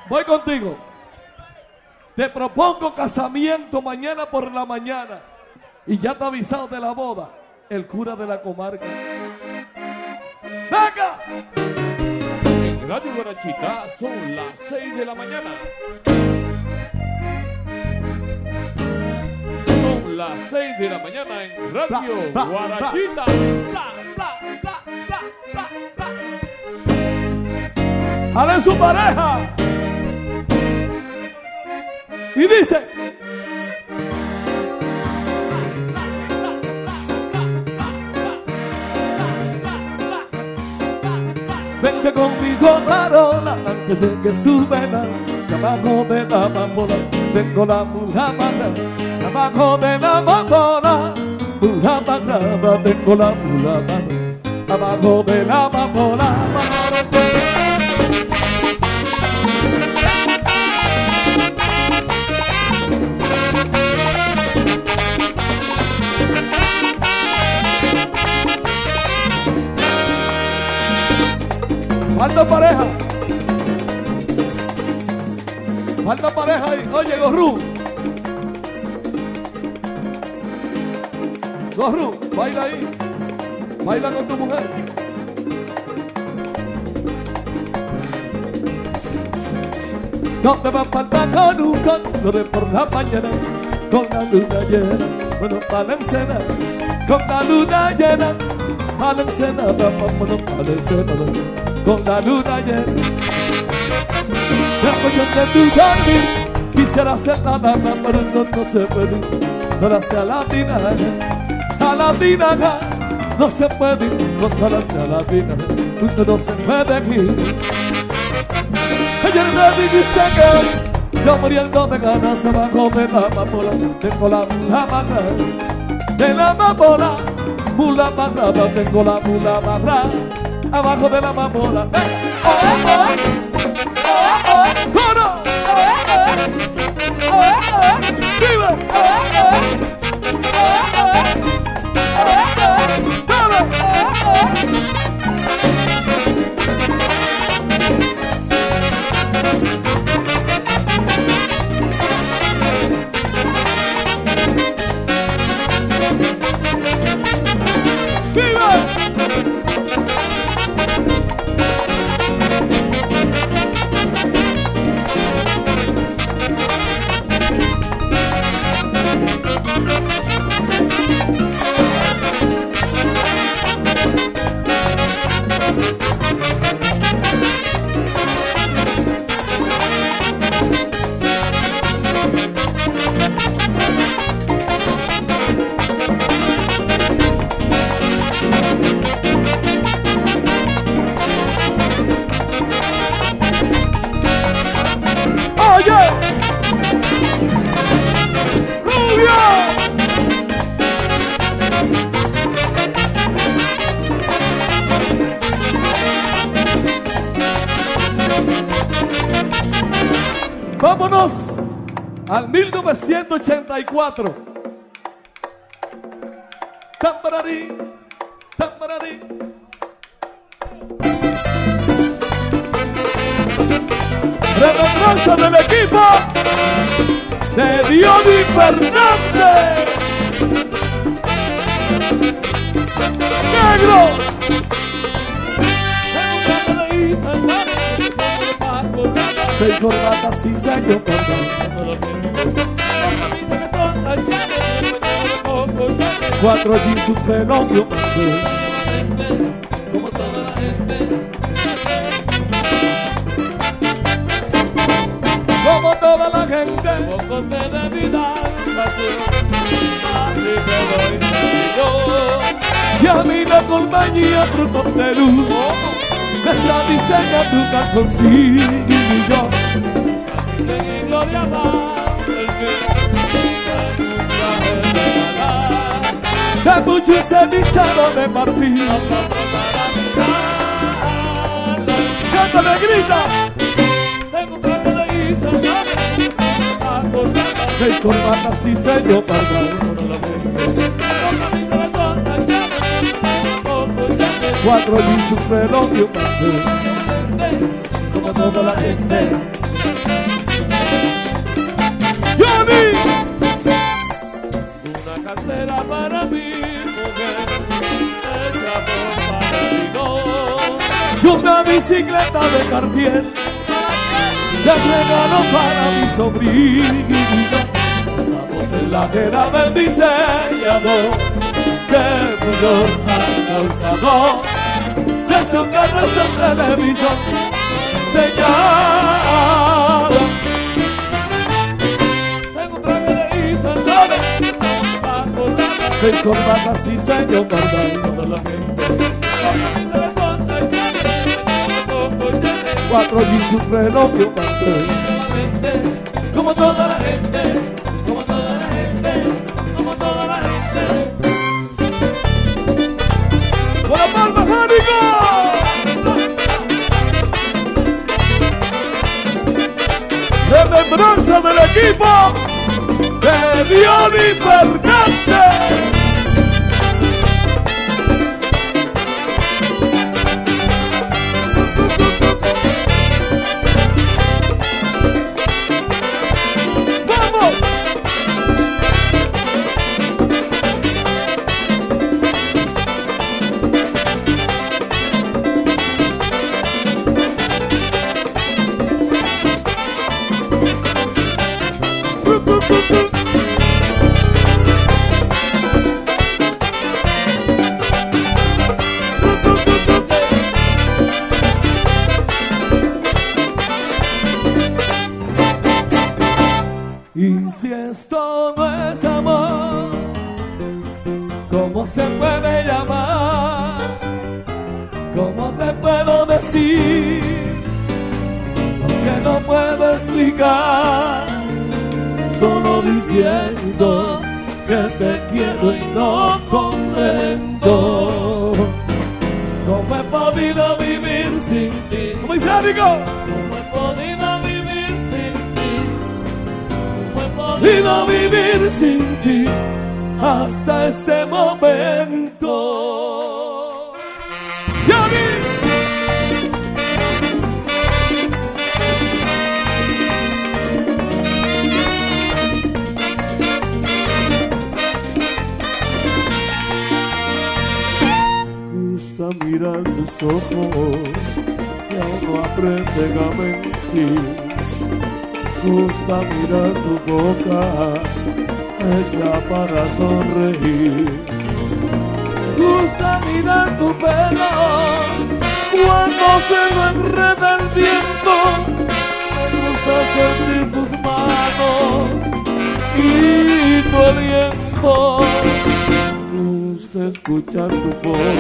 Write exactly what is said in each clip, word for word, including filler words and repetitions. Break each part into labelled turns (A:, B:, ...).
A: Voy contigo. Te propongo casamiento mañana por la mañana. Y ya te ha avisado de la boda el cura de la comarca. ¡Venga!
B: En Radio Guarachita son las seis de la mañana. Son las seis de la mañana en Radio
A: Bla, bla,
B: Guarachita. Bla, bla, bla, bla, bla, bla.
A: ¡Jale su pareja! Y dice: vente conmigo, Marola, antes de que suben abajo de la amapola. Tengo la mula magra, abajo de la amapola. Mula magra, tengo la mula magra, abajo de la amapola. Falta pareja. Falta pareja ahí. Oye, Gorru. Gorru, baila ahí. Baila con tu mujer. No te va a faltar con un canto de por la mañana, con la luna llena, bueno, para la ensenada, con la luna llena, para la ensenada, vámonos para la ensenada, con la luna llena. La cuestión de tu dormir, quisiera hacer la nada, pero no, no se puede, no la sea la tinaja, a la tinaja, no se puede ir, no la sea la tinaja, usted no se puede ir. Ayer me dijiste que yo muriendo de ganas abajo de la amapola. Tengo la mula magra, de la amapola, mula magra, tengo la mula magra, abajo de la amapola. ¡Eh! ¡Oh, oh! ¡Oh, oh! ¡Coro! ¡Oh, oh! ¡Oh, oh! ¡Vive! ¡Oh, oh! ¡Oh, oh! ¡Oh, oh! ¡Dale! ¡Oh, oh! Vámonos al mil novecientos ochenta y cuatro. Tambararí, tambararí. Remembranza del equipo de Diony Fernández. Negro. Seis corbatas y señor cuatro jeans, un pelón y un pastel. Como toda la gente, como toda la gente, poco te debí dar, así te doy yo. Y a mí la compañía fruto de luz, esa diseña tu calzoncillo. En gloria va el que de mucho cenizado de marfil. ¡Cántale, grita! Tengo un plato de Isa, seis corbatas y sello para cuatro jeans, un reloj y un pastel. Como toda la gente, será para mí, mujer, ese amor para mí no. Y una bicicleta de Cartier, de regalo para mi sobrina. Estamos en la era del diseñador, que furor ha causado desde un carro en televisión. Señala, tengo un traje de Isandales, seis corbatas y sello guardando de la gente. Cuatro jeans, un reloj y un pastel. Como toda la gente, como toda la gente, como toda la gente. ¡Con la palma, Jánico! Remembranza del equipo de Diony Fernández. Y si esto no es amor, ¿cómo se puede llamar? ¿Cómo te puedo decir lo que no puedo explicar? Solo diciendo que te quiero y no comprendo. ¿Cómo he podido vivir sin ti? ¿Cómo dice Jánico? ¿Cómo he podido vivir sin ti? ¿Cómo he podido vivir sin ti hasta este momento? ¡Diony! Mirar tus ojos y aún no aprenden a mentir. Gusta mirar tu boca hecha para sonreír. Gusta mirar tu pelo cuando se lo enreda el viento. Me gusta sentir tus manos y tu aliento. Me gusta escuchar tu voz,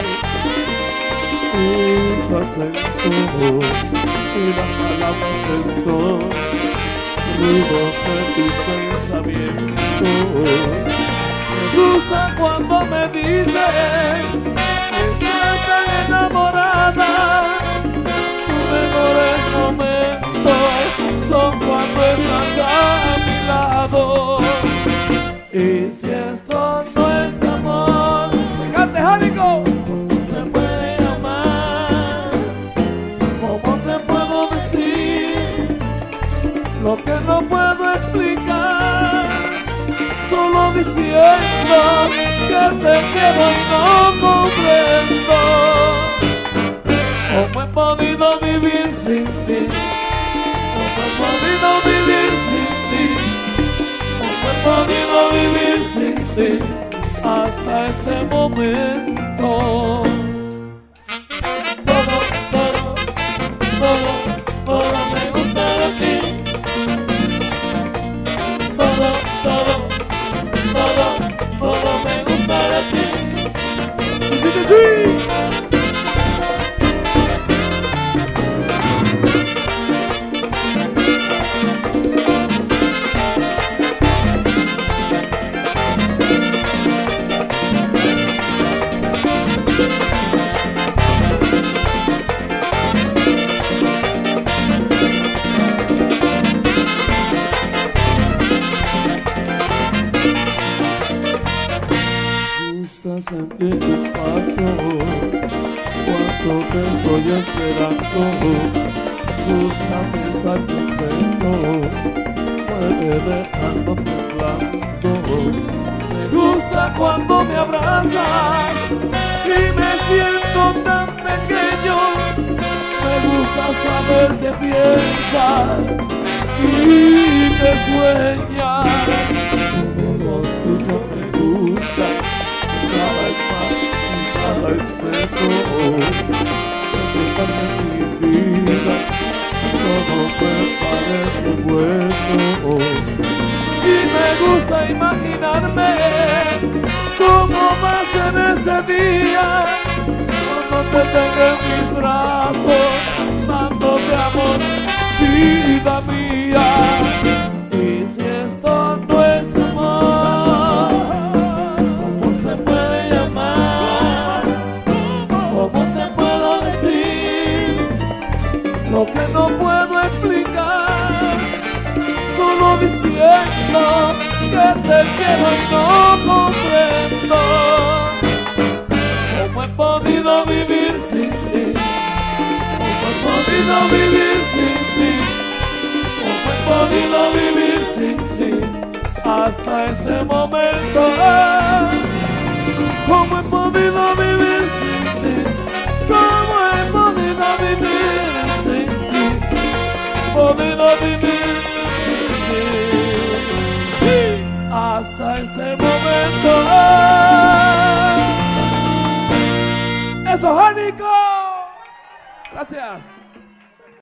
A: tus acentos y las palabras del sol, ruidos de tus pensamientos. Me gusta cuando me dices que estás tan enamorada. Tus mejores momentos son cuando estás a mi lado. Y si esto no es amor, ¡me cante, Jánico! Lo que no puedo explicar, solo diciendo que te quiero y no comprendo. ¿Cómo he podido vivir sin ti? ¿Cómo he podido vivir sin ti? ¿Cómo he podido vivir sin ti hasta ese momento? Todo, todo, todo, todo me gusta de ti. Todo, todo, todo, todo me gusta de ti. ¡Sí, sí, sí! Sentir tus pasos cuando te estoy esperando. Gusta pensar que un beso puede dejarnos temblando. Me gusta cuando me abrazas y me siento tan pequeño. Me gusta saber que piensas y que sueñas. Lo tuyo me gusta, nada es más y nada es menos. Estás en mi vida, todo me parece bueno. Y me gusta imaginarme cómo va a ser ese día cuando te tenga en mis brazos, dándote amor, vida mía. Y si esto no es amor, ¿cómo se puede llamar? ¿Cómo te puedo decir lo que no puedo explicar? Solo diciendo que te quiero y no comprendo cómo he podido vivir sin ti, cómo he podido vivir sin ti, cómo he podido vivir sin ti hasta este momento. Cómo he podido vivir sin ti, cómo he podido vivir sin ti, podido vivir hasta este momento. ¡Eso, Jánico! Gracias.